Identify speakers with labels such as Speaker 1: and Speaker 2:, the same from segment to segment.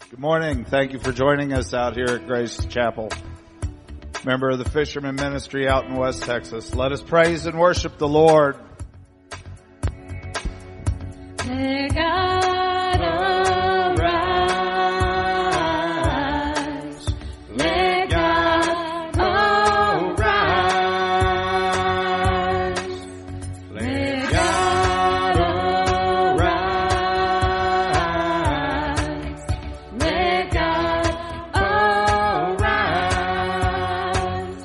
Speaker 1: Good morning. Thank you for joining us out here at Grace Chapel. Member of the Fisherman Ministry out in West Texas. Let us praise and worship the Lord.
Speaker 2: Let God arise. Let God arise. Let God arise. Let God arise.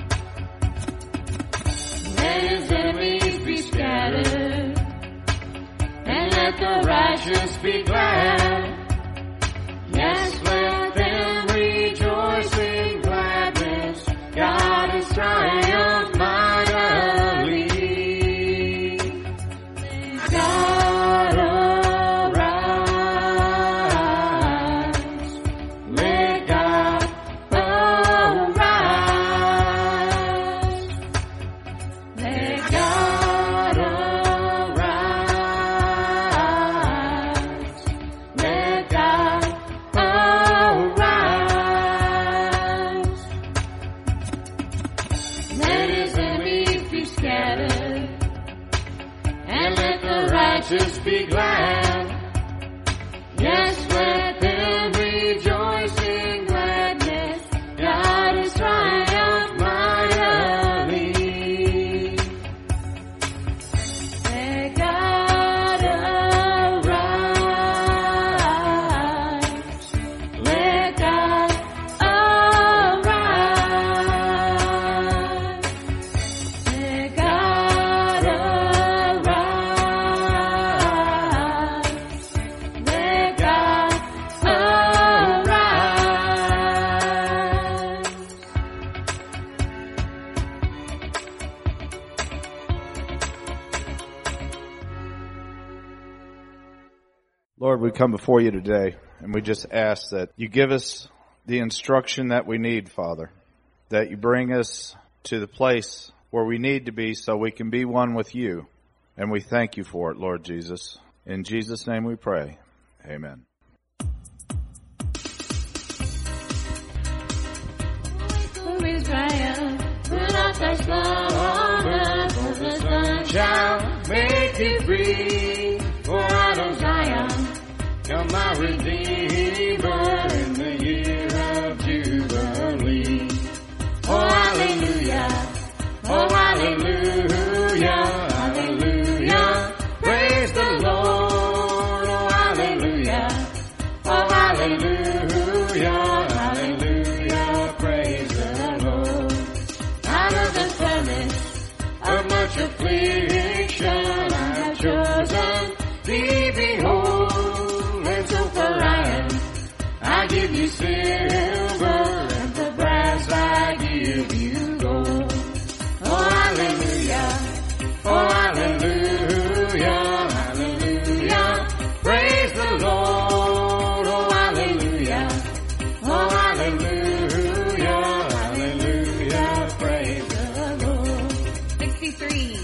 Speaker 2: Let his enemies be scattered, and let the righteous be glad. Yes, let them rejoice in gladness. God has triumphed mightily. Let God arise. Let God arise. Let God arise. Let God arise. Let his enemies be scattered, and let the righteous be glad. Yes, let them rejoice in gladness. God has triumphed mightily. Let God arise. Let God arise. Let God arise. Let God arise.
Speaker 1: Lord, we come before you today, and we just ask that you give us the instruction that we need, Father, that you bring us to the place where we need to be so we can be one with you. And we thank you for it, Lord Jesus. In Jesus' name we pray. Amen.
Speaker 2: For Israel, put off thy splendor, for the sun shall make thee free. For out of Zion, come my Redeemer in the year of Jubilee. Oh, hallelujah! Oh, hallelujah! Hallelujah! Praise the Lord! Oh, hallelujah! Oh, hallelujah! Hallelujah! Praise the Lord! Out of the furnace of much affliction, I have chosen thee, behold, and so for iron I give you silver, and for brass I give you gold. Oh, hallelujah! Oh, hallelujah! Hallelujah! Praise the Lord! Oh, hallelujah! Oh, hallelujah! Hallelujah! Praise the Lord. 63.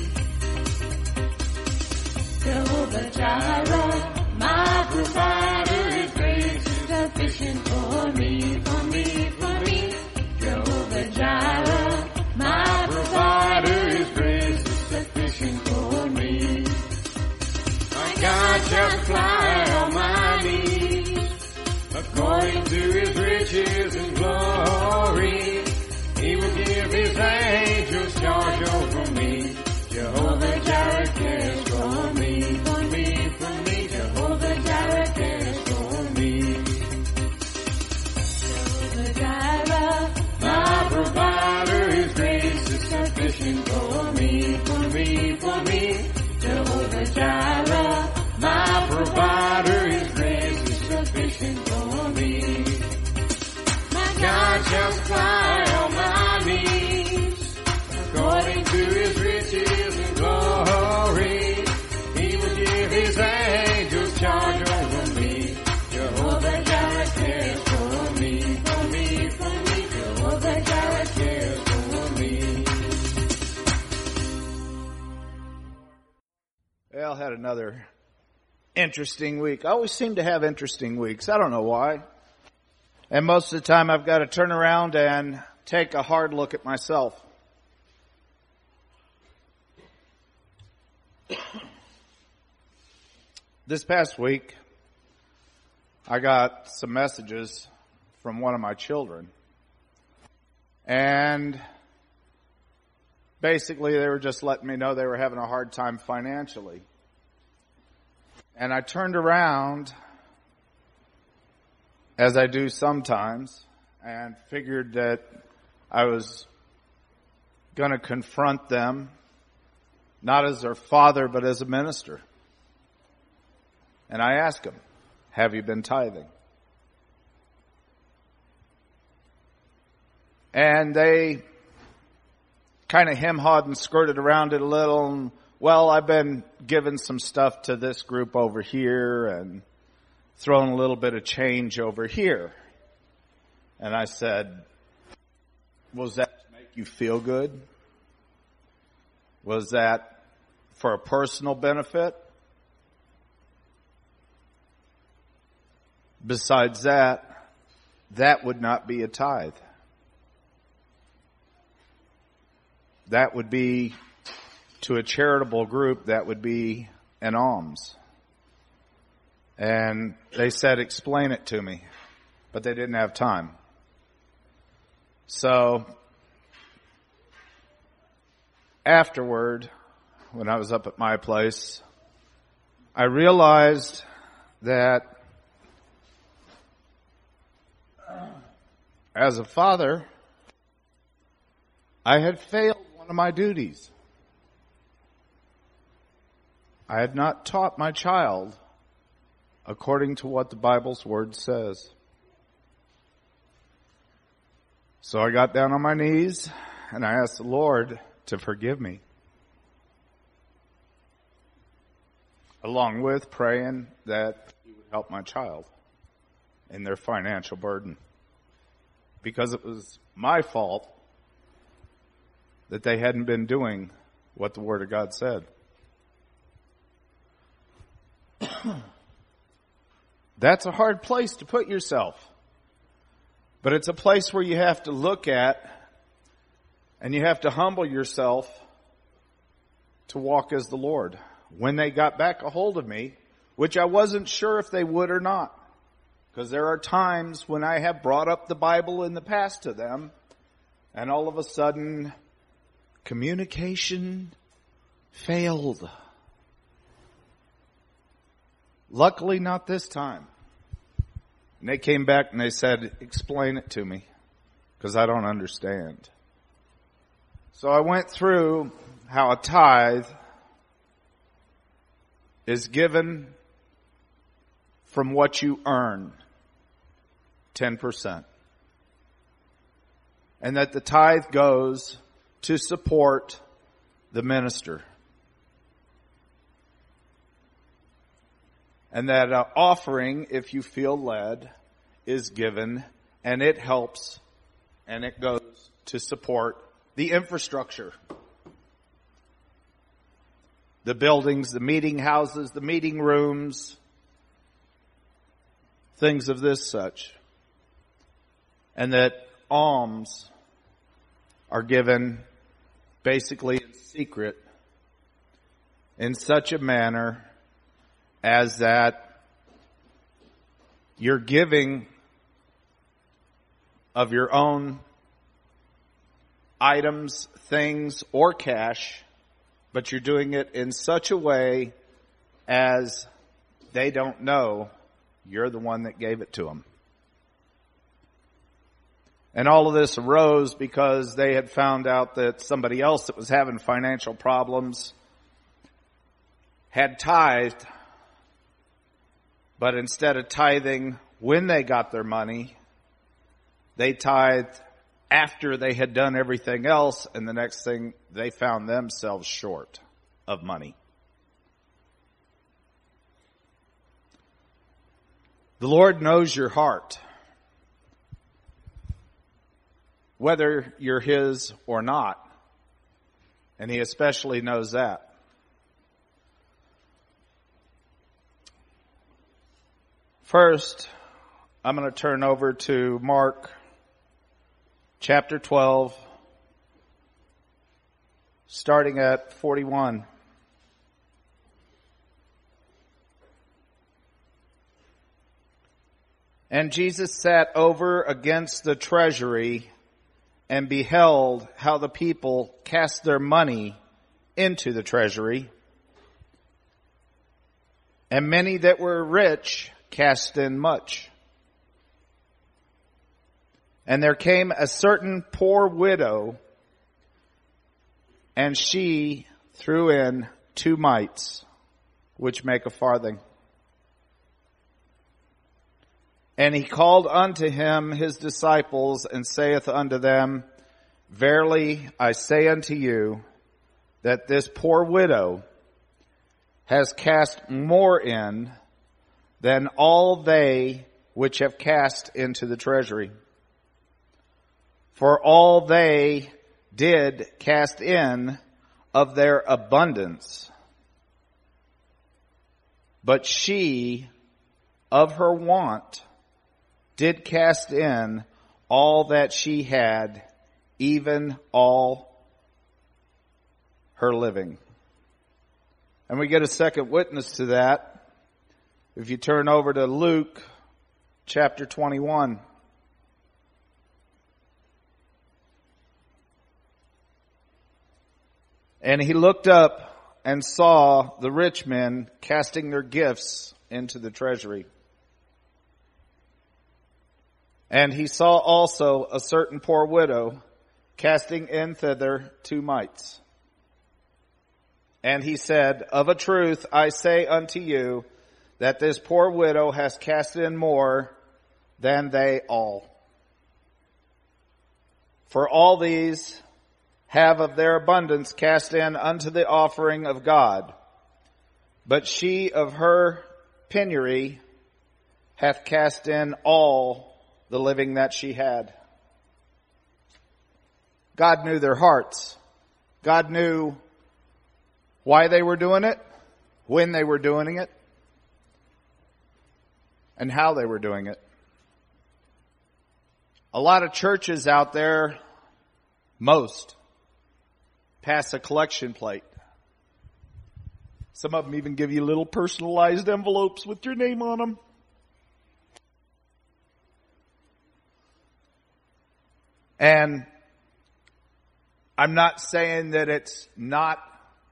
Speaker 2: Jehovah Jireh, my provider, his grace is sufficient for me, for me, for me. Jehovah Jireh, my provider, his grace is sufficient for me. My God shall supply all my needs, according to his riches and glory. He will give his angels charge over me. Jehovah Jireh cares for me, for me, for me. Jehovah Jireh cares for me. Jehovah Jireh, my provider, his grace is sufficient for me, for me, for me. Jehovah Jireh, my provider, his grace is sufficient for me. My God shall supply all my needs, according to his riches and glory. He will give his angels charge over me. Jehovah Jireh cares for me, for me, for me. Jehovah Jireh cares for me.
Speaker 1: Well, had another interesting week. I always seem to have interesting weeks. I don't know why. And most of the time I've got to turn around and take a hard look at myself. This past week, I got some messages from one of my children. And basically they were just letting me know they were having a hard time financially. And I turned around, as I do sometimes, and figured that I was going to confront them, not as their father, but as a minister. And I asked them, have you been tithing? And they kind of hem-hawed and skirted around it a little. And, well, I've been giving some stuff to this group over here and throwing a little bit of change over here. And I said, was that to make you feel good? Was that for a personal benefit? Besides that, that would not be a tithe. That would be, to a charitable group, that would be an alms. And they said, explain it to me. But they didn't have time. So, afterward, when I was up at my place, I realized that as a father, I had failed one of my duties. I had not taught my child according to what the Bible's word says. So I got down on my knees and I asked the Lord to forgive me, along with praying that He would help my child in their financial burden, because it was my fault that they hadn't been doing what the Word of God said. That's a hard place to put yourself. But it's a place where you have to look at and you have to humble yourself to walk as the Lord. When they got back a hold of me, which I wasn't sure if they would or not, because there are times when I have brought up the Bible in the past to them, and all of a sudden, communication failed. Luckily, not this time. And they came back and they said, explain it to me, because I don't understand. So I went through how a tithe is given from what you earn, 10%. And that the tithe goes to support the minister. And that an offering, if you feel led, is given, and it helps, and it goes to support the infrastructure. The buildings, the meeting houses, the meeting rooms, things of this such. And that alms are given basically in secret in such a manner as that you're giving of your own items, things, or cash, but you're doing it in such a way as they don't know you're the one that gave it to them. And all of this arose because they had found out that somebody else that was having financial problems had tithed, but instead of tithing when they got their money, they tithed after they had done everything else, and the next thing they found themselves short of money. The Lord knows your heart, whether you're His or not, and He especially knows that. First, I'm going to turn over to Mark chapter 12, starting at 41. And Jesus sat over against the treasury and beheld how the people cast their money into the treasury. And many that were rich cast in much. And there came a certain poor widow, and she threw in 2 mites, which make a farthing. And he called unto him his disciples, and saith unto them, Verily I say unto you, that this poor widow has cast more in than all they which have cast into the treasury. For all they did cast in of their abundance, but she of her want did cast in all that she had, even all her living. And we get a second witness to that. If you turn over to Luke chapter 21. And he looked up and saw the rich men casting their gifts into the treasury. And he saw also a certain poor widow casting in thither 2 mites. And he said, Of a truth I say unto you, that this poor widow has cast in more than they all. For all these have of their abundance cast in unto the offering of God. But she of her penury hath cast in all the living that she had. God knew their hearts. God knew why they were doing it, when they were doing it, and how they were doing it. A lot of churches out there, most, pass a collection plate. Some of them even give you little personalized envelopes with your name on them. And I'm not saying that it's not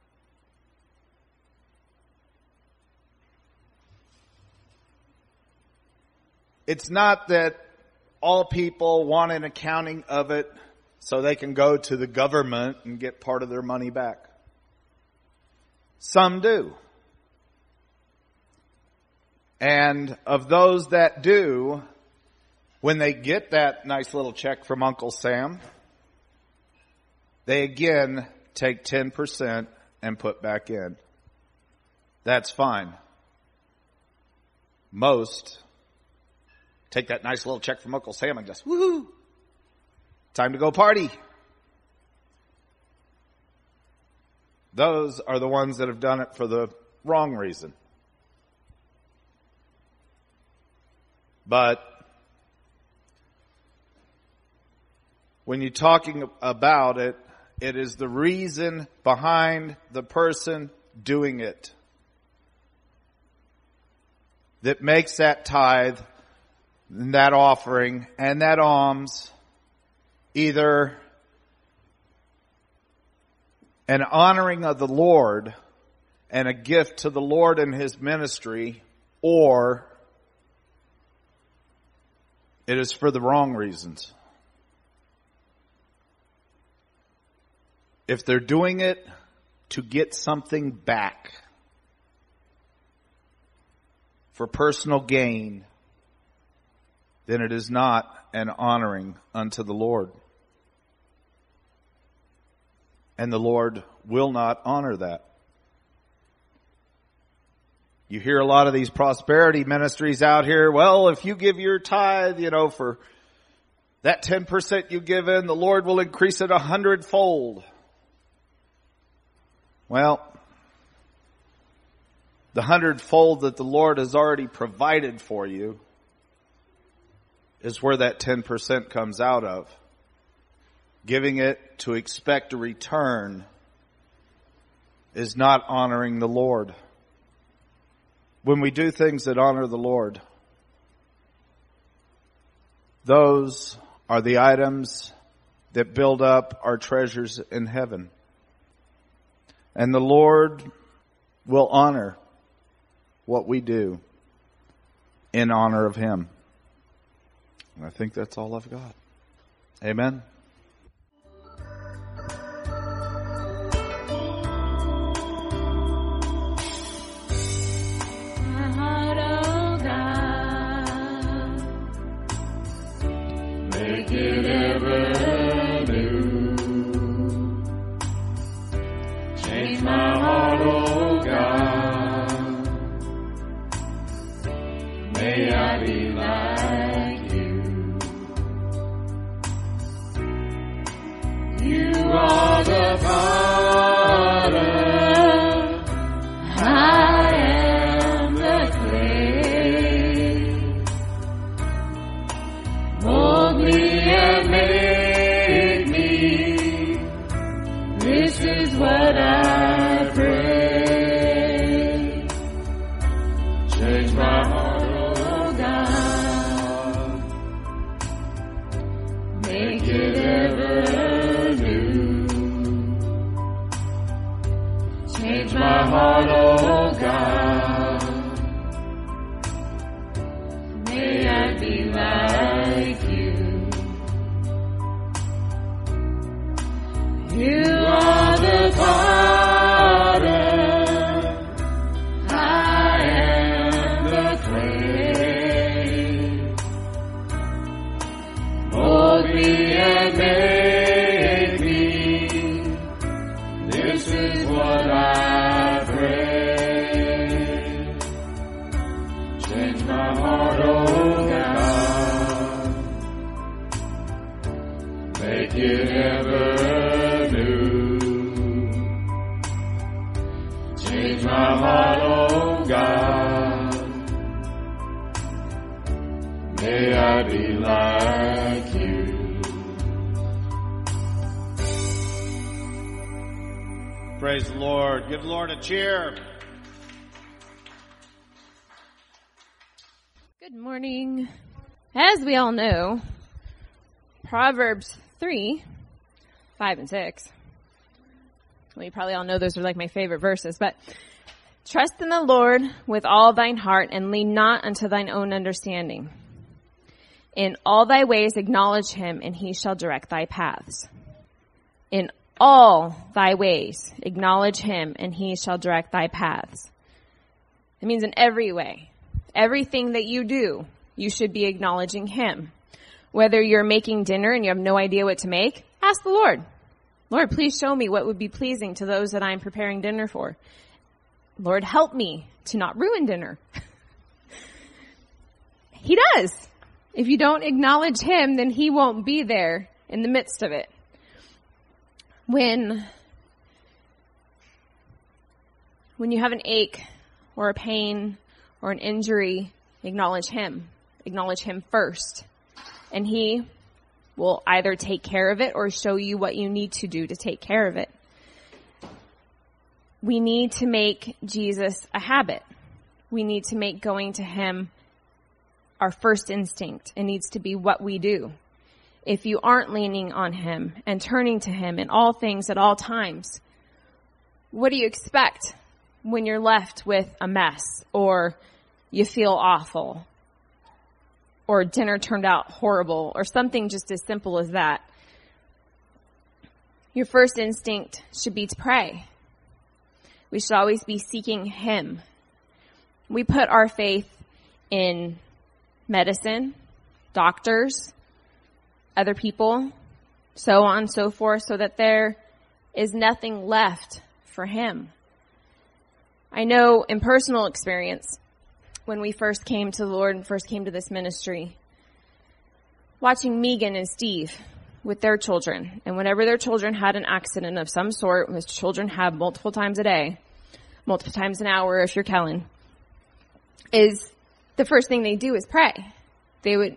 Speaker 1: that all people want an accounting of it so they can go to the government and get part of their money back. Some do. And of those that do, when they get that nice little check from Uncle Sam, they again take 10% and put back in. That's fine. Most take that nice little check from Uncle Sam and just, woohoo, time to go party. Those are the ones that have done it for the wrong reason. But when you're talking about it, it is the reason behind the person doing it that makes that tithe, and that offering, and that alms either an honoring of the Lord and a gift to the Lord and His ministry, or it is for the wrong reasons. If they're doing it to get something back for personal gain, then it is not an honoring unto the Lord. And the Lord will not honor that. You hear a lot of these prosperity ministries out here. Well, if you give your tithe, for that 10% you give in, the Lord will increase it 100-fold. Well, the 100-fold that the Lord has already provided for you is where that 10% comes out of. Giving it to expect a return is not honoring the Lord. When we do things that honor the Lord, those are the items that build up our treasures in heaven. And the Lord will honor what we do in honor of Him. And I think that's all I've got. Amen.
Speaker 2: My heart, oh God, make it ever new. Change my heart, oh God, may I be like you. You are the potter, I am the clay. Mold me and make me, this is what I pray. Change my heart, oh God, make it ever new. Change my heart, oh God, may I be like you. You are the potter, I am the clay. Mold me and make me, this is what I pray. Change my heart, oh God, make it ever new. Change my heart, oh God, may I be like you.
Speaker 1: Praise the Lord. Give the Lord a cheer.
Speaker 3: Good morning. As we all know, Proverbs 3, 5, and 6. Well, you probably all know those are like my favorite verses, but trust in the Lord with all thine heart and lean not unto thine own understanding. In all thy ways acknowledge him, and he shall direct thy paths. In all thy ways acknowledge him, and he shall direct thy paths. It means in every way. Everything that you do, you should be acknowledging him. Whether you're making dinner and you have no idea what to make, ask the Lord. Lord, please show me what would be pleasing to those that I'm preparing dinner for. Lord, help me to not ruin dinner. He does. If you don't acknowledge him, then he won't be there in the midst of it. When you have an ache or a pain or an injury, acknowledge him. Acknowledge him first. And he will either take care of it or show you what you need to do to take care of it. We need to make Jesus a habit. We need to make going to him our first instinct. It needs to be what we do. If you aren't leaning on him and turning to him in all things at all times, what do you expect when you're left with a mess or you feel awful or dinner turned out horrible or something just as simple as that? Your first instinct should be to pray. We should always be seeking him. We put our faith in medicine, doctors, other people, so on and so forth, so that there is nothing left for him. I know in personal experience, when we first came to the Lord and first came to this ministry, watching Megan and Steve with their children, and whenever their children had an accident of some sort, which children have multiple times a day, multiple times an hour if you're Kellen, is the first thing they do is pray. They would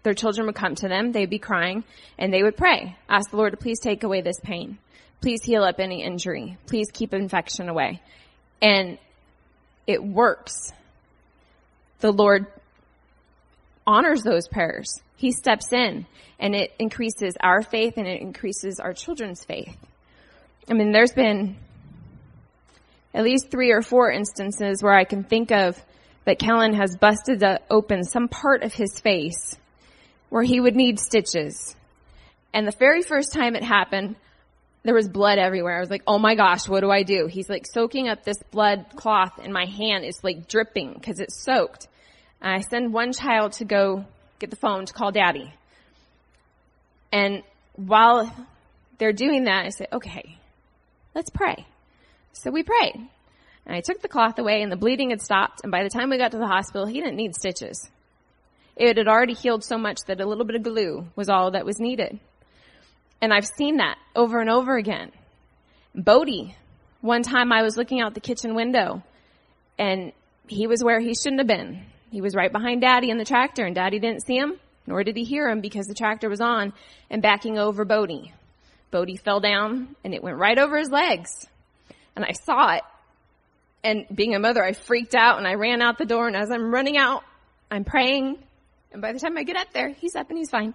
Speaker 3: their children would come to them, they'd be crying, and they would pray. Ask the Lord to please take away this pain. Please heal up any injury. Please keep infection away. And it works. The Lord honors those prayers. He steps in, and it increases our faith, and it increases our children's faith. I mean, there's been at least 3 or 4 instances where I can think of that Kellen has busted open some part of his face where he would need stitches. And the very first time it happened, there was blood everywhere. I was like, oh my gosh, what do I do? He's like soaking up this blood cloth, and my hand is like dripping because it's soaked. And I send one child to go get the phone to call daddy. And while they're doing that, I say, okay, let's pray. So we prayed. And I took the cloth away, and the bleeding had stopped. And by the time we got to the hospital, he didn't need stitches. It had already healed so much that a little bit of glue was all that was needed. And I've seen that over and over again. Bodie, one time I was looking out the kitchen window, and he was where he shouldn't have been. He was right behind Daddy in the tractor, and Daddy didn't see him, nor did he hear him because the tractor was on and backing over Bodie. Bodie fell down, and it went right over his legs. And I saw it. And being a mother, I freaked out, and I ran out the door, and as I'm running out, I'm praying. And by the time I get up there, he's up and he's fine.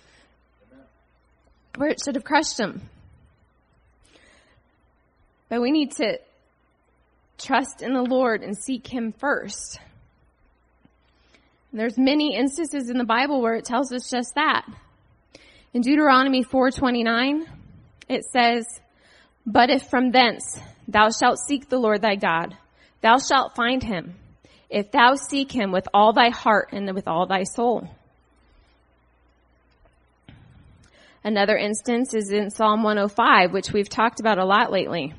Speaker 3: Where it should have crushed him. But we need to trust in the Lord and seek him first. And there's many instances in the Bible where it tells us just that. In Deuteronomy 4:29, it says, but if from thence thou shalt seek the Lord thy God, thou shalt find him, if thou seek him with all thy heart and with all thy soul. Another instance is in Psalm 105, which we've talked about a lot lately.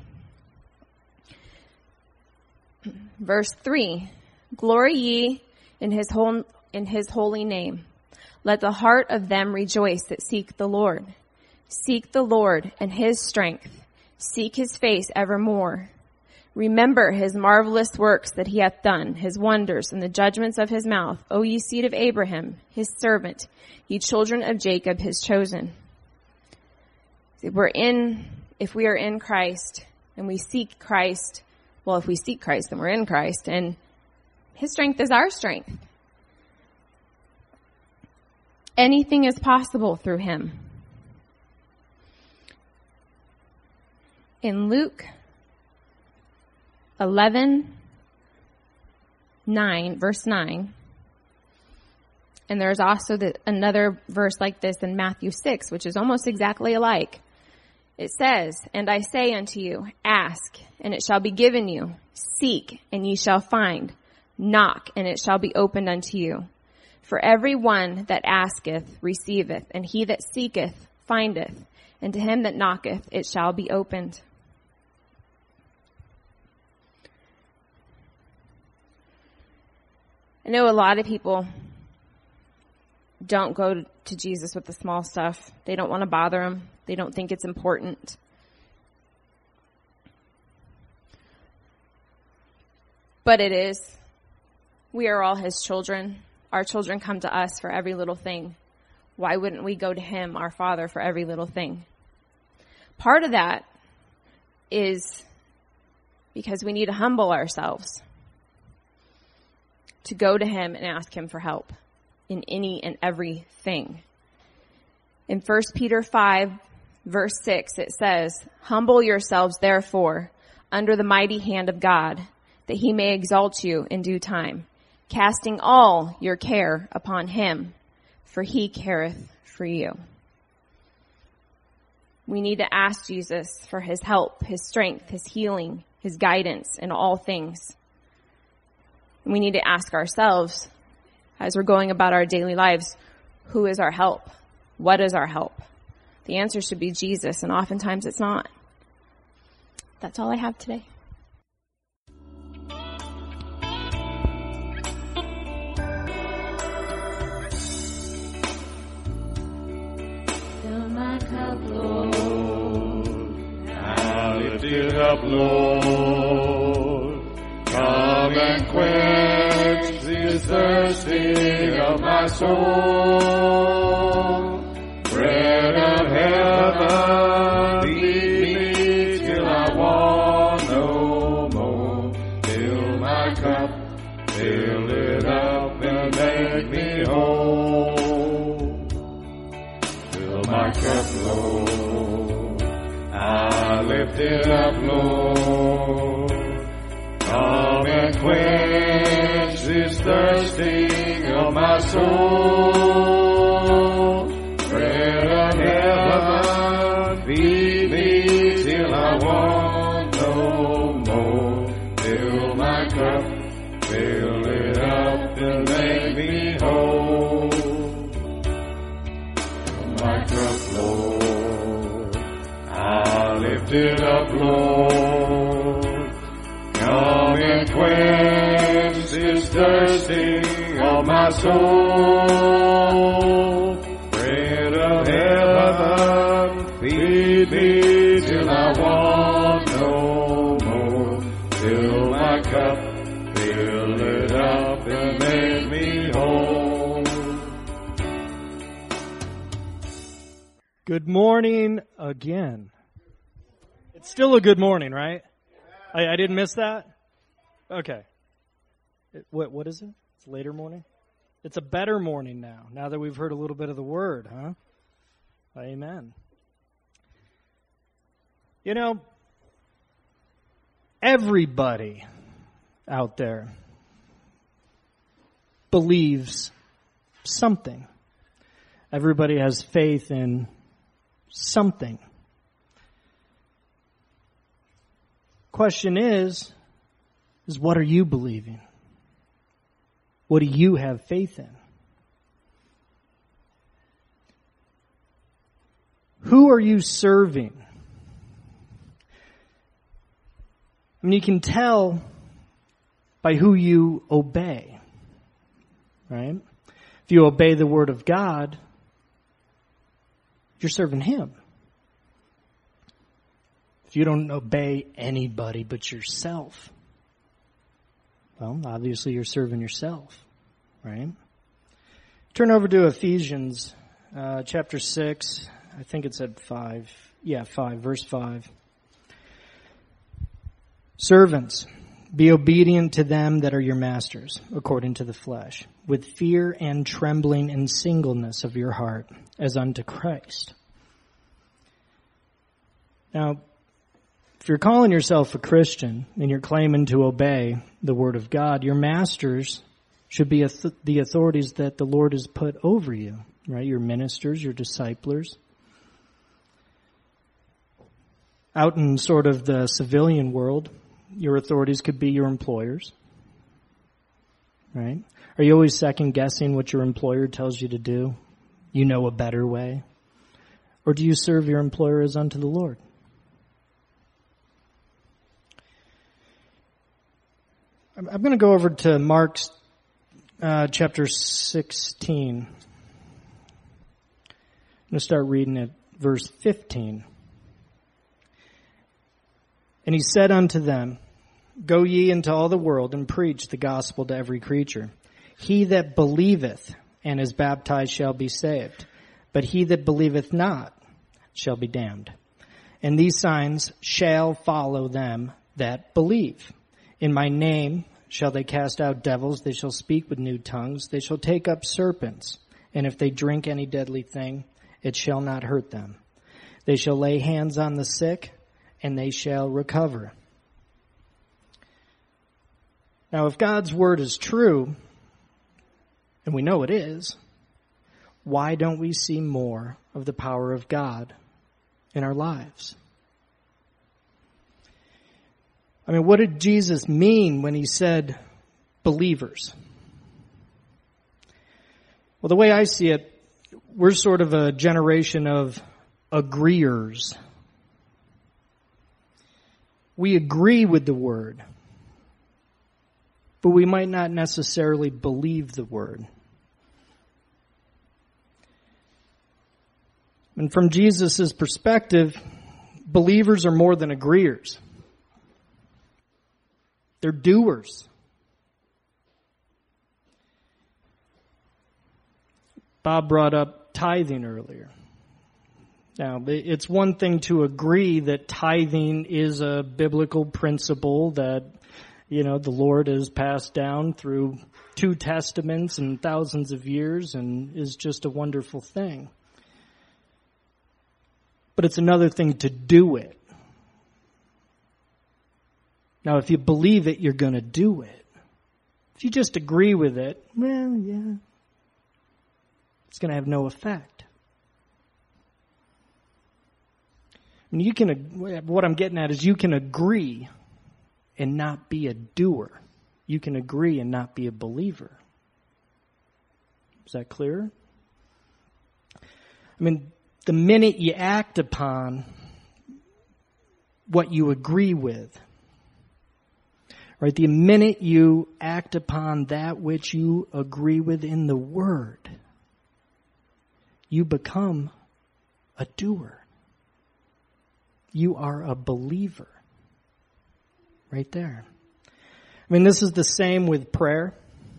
Speaker 3: Verse 3, glory ye in his holy name. Let the heart of them rejoice that seek the Lord. Seek the Lord and his strength. Seek his face evermore. Remember his marvelous works that he hath done, his wonders and the judgments of his mouth, O ye seed of Abraham, his servant, ye children of Jacob, his chosen. If we are in Christ and we seek Christ, well, if we seek Christ, then we're in Christ, and his strength is our strength. Anything is possible through him. In Luke 11:9, verse 9, and there's also another verse like this in Matthew 6, which is almost exactly alike. It says, and I say unto you, ask, and it shall be given you. Seek, and ye shall find. Knock, and it shall be opened unto you. For every one that asketh receiveth, and he that seeketh findeth, and to him that knocketh it shall be opened. I know a lot of people don't go to Jesus with the small stuff. They don't want to bother him. They don't think it's important. But it is. We are all his children. Our children come to us for every little thing. Why wouldn't we go to him, our Father, for every little thing? Part of that is because we need to humble ourselves to go to him and ask him for help in any and everything. In 1 Peter 5, verse 6, it says, humble yourselves, therefore, under the mighty hand of God, that he may exalt you in due time, casting all your care upon him, for he careth for you. We need to ask Jesus for his help, his strength, his healing, his guidance in all things. We need to ask ourselves, as we're going about our daily lives, who is our help? What is our help? The answer should be Jesus, and oftentimes it's not. That's all I have today.
Speaker 2: Fill my cup, Lord.
Speaker 4: Now lift it up, Lord. Come and quench the is thirsting of my soul. Bread of heaven, feed me till I want no more. Fill my cup, fill it up and make me whole. Fill my cup, Lord, I lift it up, Lord. Come and quench this thirsting of my soul. Bread of heaven, feed me till I want no more. Fill my cup, fill it up and make me whole. Fill my cup, Lord, I lift it up, Lord. Come and quench this thirsting of my soul. Bread of heaven, feed me till I want no more. Fill my cup, fill it up and make me whole.
Speaker 5: Good morning again. It's still a good morning, right? I didn't miss that? Okay. What is it? It's later morning? It's a better morning now that we've heard a little bit of the word, huh? Amen. You know, everybody out there believes something. Everybody has faith in something. Question is what are you believing? What do you have faith in? Who are you serving? I mean, you can tell by who you obey, right? If you obey the Word of God, you're serving Him. If you don't obey anybody but yourself, well, obviously you're serving yourself, right? Turn over to Ephesians chapter 6. I think it's at 5. Yeah, 5, verse 5. Servants, be obedient to them that are your masters, according to the flesh, with fear and trembling and singleness of your heart, as unto Christ. Now, if you're calling yourself a Christian and you're claiming to obey the Word of God, your masters should be the authorities that the Lord has put over you, right? Your ministers, your disciplers. Out in sort of the civilian world, your authorities could be your employers, right? Are you always second-guessing what your employer tells you to do? You know a better way? Or do you serve your employer as unto the Lord? I'm going to go over to Mark chapter 16. I'm going to start reading at verse 15. And he said unto them, Go ye into all the world and preach the gospel to every creature. He that believeth and is baptized shall be saved, but he that believeth not shall be damned. And these signs shall follow them that believe. In my name shall they cast out devils, they shall speak with new tongues, they shall take up serpents, and if they drink any deadly thing, it shall not hurt them. They shall lay hands on the sick, and they shall recover. Now, if God's word is true, and we know it is, why don't we see more of the power of God in our lives? I mean, what did Jesus mean when he said believers? Well, the way I see it, we're sort of a generation of agreeers. We agree with the word, but we might not necessarily believe the word. And from Jesus' perspective, believers are more than agreeers. They're doers. Bob brought up tithing earlier. Now, it's one thing to agree that tithing is a biblical principle that, the Lord has passed down through 2 testaments and thousands of years and is just a wonderful thing. But it's another thing to do it. Now, if you believe it, you're going to do it. If you just agree with it, well, yeah, it's going to have no effect. What I'm getting at is you can agree and not be a doer. You can agree and not be a believer. Is that clear? The minute you act upon what you agree with, right? The minute you act upon that which you agree with in the Word, you become a doer. You are a believer. Right there. This is the same with prayer.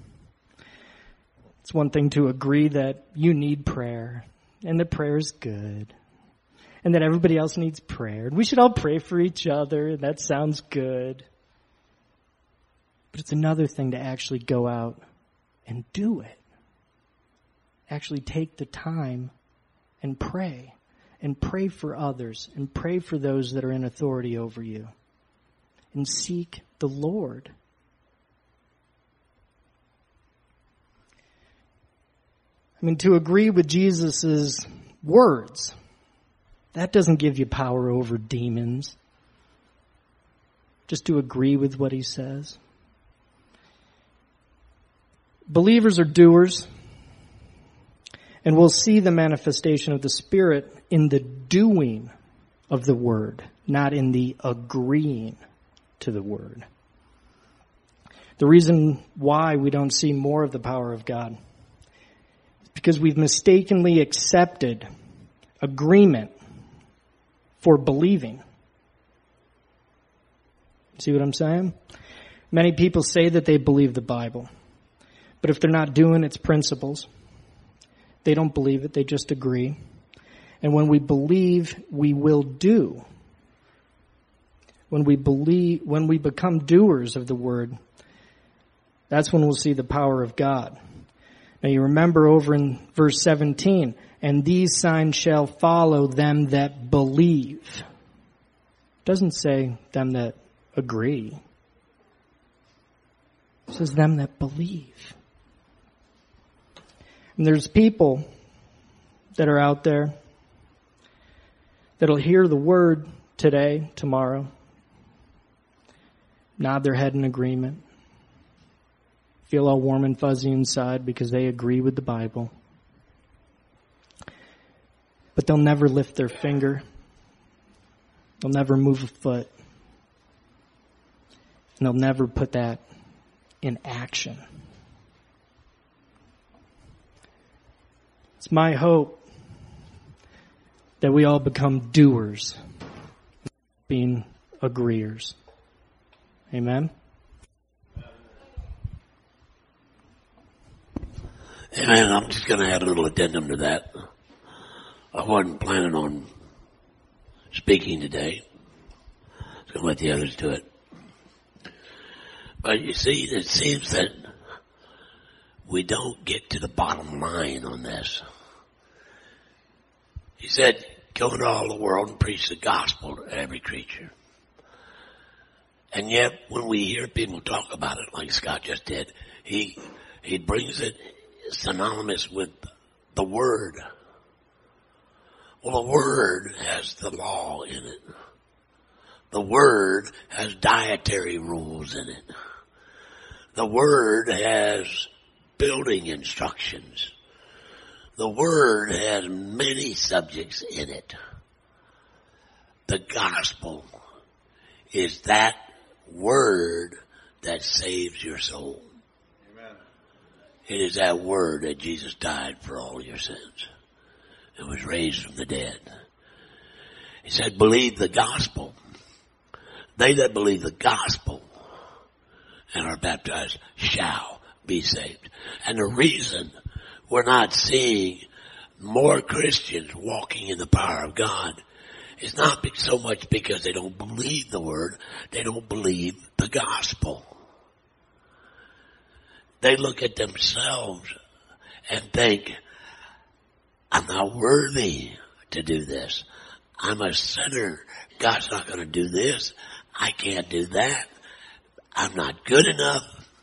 Speaker 5: It's one thing to agree that you need prayer, and that prayer is good, and that everybody else needs prayer. We should all pray for each other. That sounds good. But it's another thing to actually go out and do it. Actually take the time and pray. And pray for others, and pray for those that are in authority over you. And seek the Lord. To agree with Jesus' words, that doesn't give you power over demons. Just to agree with what he says. Believers are doers. And we'll see the manifestation of the Spirit in the doing of the Word, not in the agreeing to the Word. The reason why we don't see more of the power of God is because we've mistakenly accepted agreement for believing. See what I'm saying? Many people say that they believe the Bible, but if they're not doing its principles, they don't believe it, they just agree. And when we believe, we will do. When we become doers of the Word, that's when we'll see the power of God. Now you remember over in verse 17, and these signs shall follow them that believe. It doesn't say them that agree. It says them that believe. And there's people that are out there that'll hear the word today, tomorrow, nod their head in agreement, feel all warm and fuzzy inside because they agree with the Bible. But they'll never lift their finger. They'll never move a foot. And they'll never put that in action. It's my hope that we all become doers, being agreeers. Amen?
Speaker 6: Amen. I'm just going to add a little addendum to that. I wasn't planning on speaking today. I was going to let the others do it. But you see, it seems that we don't get to the bottom line on this. He said, go into all the world and preach the gospel to every creature. And yet, when we hear people talk about it, like Scott just did, he brings it synonymous with the Word. Well, the Word has the law in it. The Word has dietary rules in it. The Word has building instructions. The Word has many subjects in it. The gospel is that Word that saves your soul. Amen. It is that Word that Jesus died for all your sins and was raised from the dead. He said, believe the gospel. They that believe the gospel and are baptized shall be saved. And the reason we're not seeing more Christians walking in the power of God, it's not so much because they don't believe the word, they don't believe the gospel. They look at themselves and think, I'm not worthy to do this. I'm a sinner. God's not going to do this. I can't do that. I'm not good enough.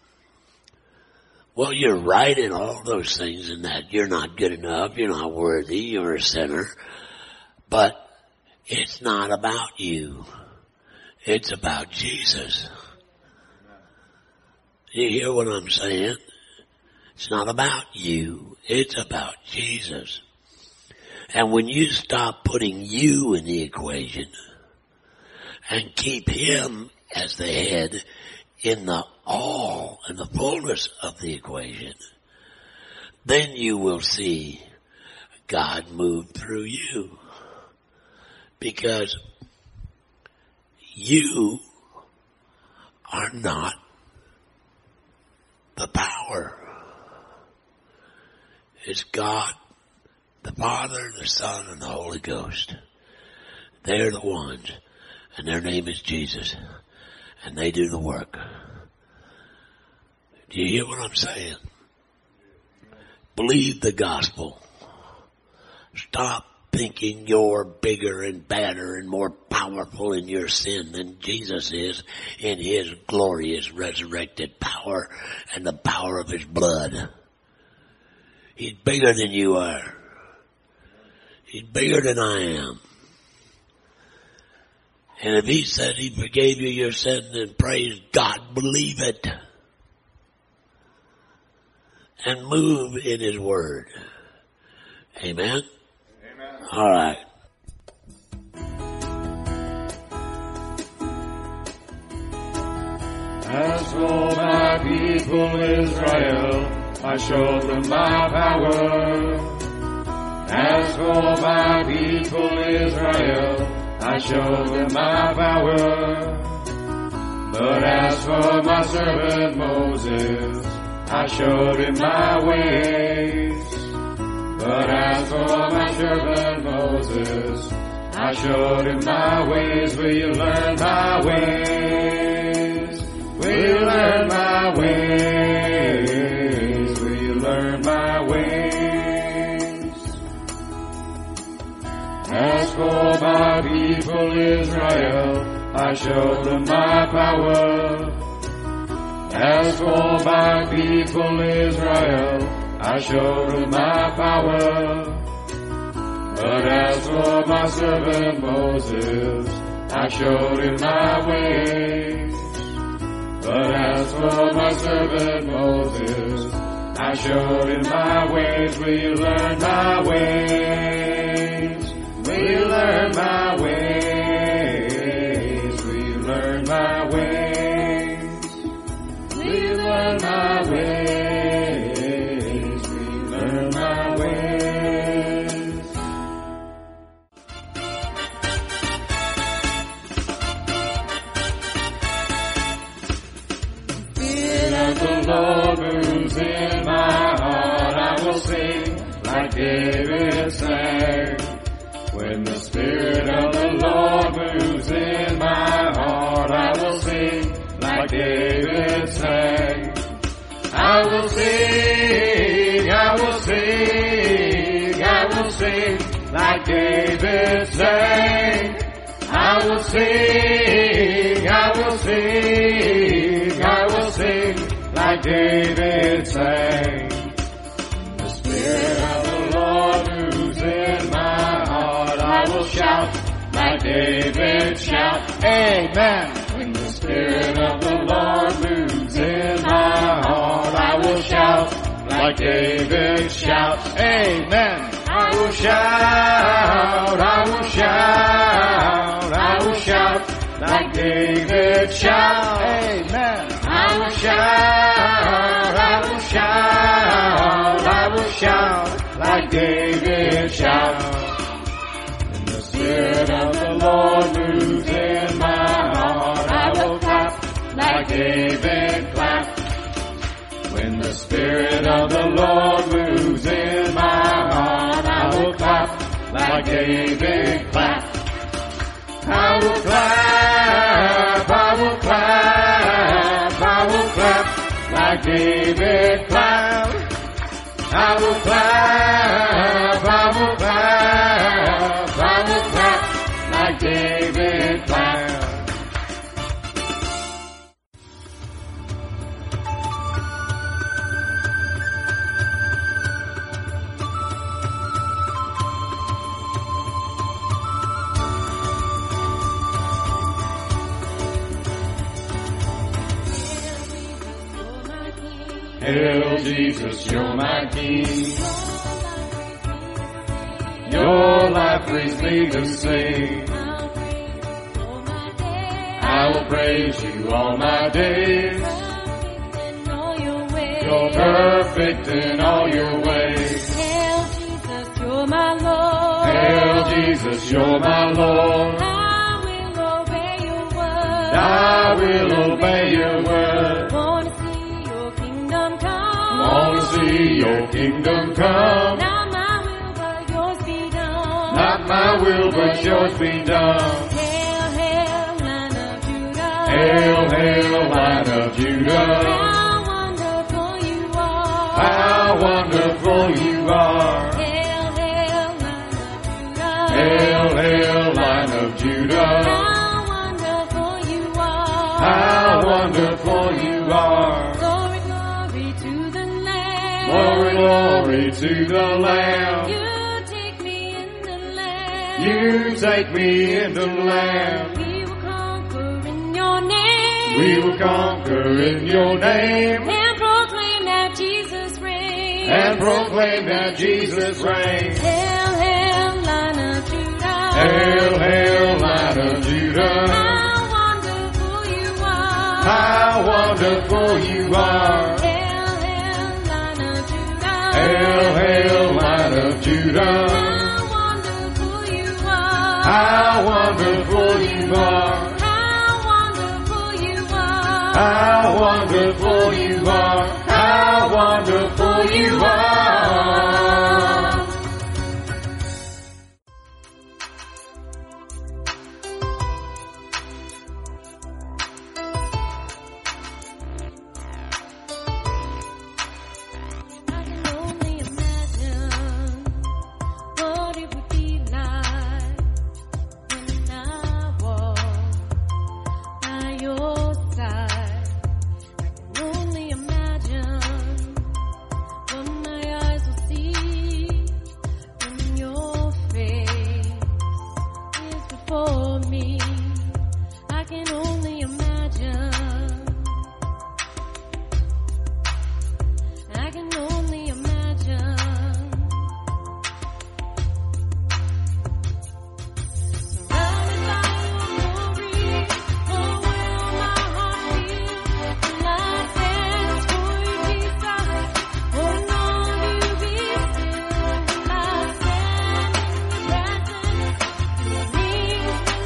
Speaker 6: Well, you're right in all those things in that you're not good enough, you're not worthy, you're a sinner. But it's not about you. It's about Jesus. You hear what I'm saying? It's not about you. It's about Jesus. And when you stop putting you in the equation and keep him as the head in the all and the fullness of the equation, then you will see God move through you. Because you are not the power. It's God, the Father, the Son, and the Holy Ghost. They're the ones, and their name is Jesus, and they do the work. Do you hear what I'm saying? Believe the gospel. Stop thinking you're bigger and badder and more powerful in your sin than Jesus is in his glorious resurrected power and the power of his blood. He's bigger than you are. He's bigger than I am. And if he said he forgave you your sin, then praise God, believe it. And move in his word. Amen? Amen. All right.
Speaker 4: As for my people Israel, I showed them my power. As for my people Israel, I showed them my power. But as for my servant Moses, I showed him my ways. But as for my servant Moses, I showed him my ways. Will you learn my ways? Will you learn my ways? Will you learn my ways? As for my people Israel, I showed them my power. As for my people Israel, I showed them my power. But as for my servant Moses, I showed him my ways. But as for my servant Moses, I showed him my ways. Will you learn my ways? Will you learn my ways? Will you learn my ways? Will you learn my ways? Will you learn my ways? Spirit of the Lord moves in my heart. I will sing like David sang. When the Spirit of the Lord moves in my heart, I will sing like David sang. I will sing, I will sing, I will sing like David sang. I will sing, I will sing, I will sing like David sang. The Spirit of the Lord moves in my heart. I will shout like David shout. Amen. When the Spirit of the Lord moves in my heart, I will shout like David shouts. Amen. I will shout, I will shout, I will shout like David shout. Amen. I will shout, I will shout, I will shout like David shout. When the Spirit of the Lord moves in my heart, I will clap like David clapped. When the Spirit of the Lord moves in like David clapped. I will clap, I will clap, I will clap like David clapped. I will clap, I will clap, I will clap like David clapped. Hail Jesus, you're my King. Your life brings me to sing. I will praise you all my days. You're perfect in all your ways.
Speaker 2: Hail Jesus, you're my Lord.
Speaker 4: Hail Jesus, you're my Lord.
Speaker 2: I will obey your word.
Speaker 4: I will obey your word.
Speaker 2: Want to see your kingdom come.
Speaker 4: Want to see your kingdom come.
Speaker 2: Not my will, but yours be done.
Speaker 4: Not my will, but yours be done.
Speaker 2: Hail, hail, Lion of Judah.
Speaker 4: Hail, hail, Lion of Judah.
Speaker 2: How wonderful you are.
Speaker 4: How wonderful you are.
Speaker 2: Hail, hail, Lion of Judah.
Speaker 4: Hail, hail, Lion of Judah.
Speaker 2: How wonderful you are.
Speaker 4: How wonderful you are.
Speaker 2: Glory, glory to the Lamb.
Speaker 4: Glory, glory to the Lamb.
Speaker 2: You take me in the land.
Speaker 4: You take me into the land.
Speaker 2: We will conquer in your name.
Speaker 4: We will conquer in your name.
Speaker 2: And proclaim that Jesus reigns.
Speaker 4: And proclaim that Jesus reigns.
Speaker 2: Hail, hail, Lion of Judah.
Speaker 4: Hail, hail, Lion of Judah.
Speaker 2: How wonderful you are.
Speaker 4: How wonderful you are.
Speaker 2: Hail, hail, Lion of Judah.
Speaker 4: Hail, hail, Lion of Judah.
Speaker 2: How wonderful you are.
Speaker 4: How wonderful you are.
Speaker 2: How wonderful you are.
Speaker 4: How wonderful you are. How wonderful you are.
Speaker 2: I can only imagine what it would be like when I walk by your side. I can only imagine what my eyes will see when your face is before me. I can only imagine. I can only imagine. Surrounded by your glory, oh will my heart feel when I dance for you, Jesus. Oh no, you be still when I stand in your presence. My knees will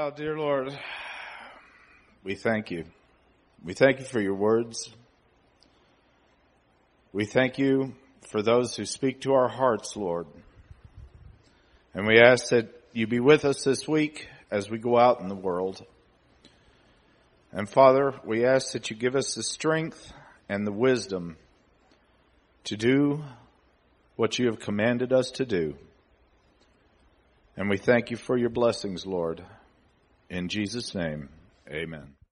Speaker 1: Oh, dear Lord, we thank you. We thank you for your words. We thank you for those who speak to our hearts, Lord. And we ask that you be with us this week as we go out in the world. And Father, we ask that you give us the strength and the wisdom to do what you have commanded us to do. And we thank you for your blessings, Lord. In Jesus' name, amen.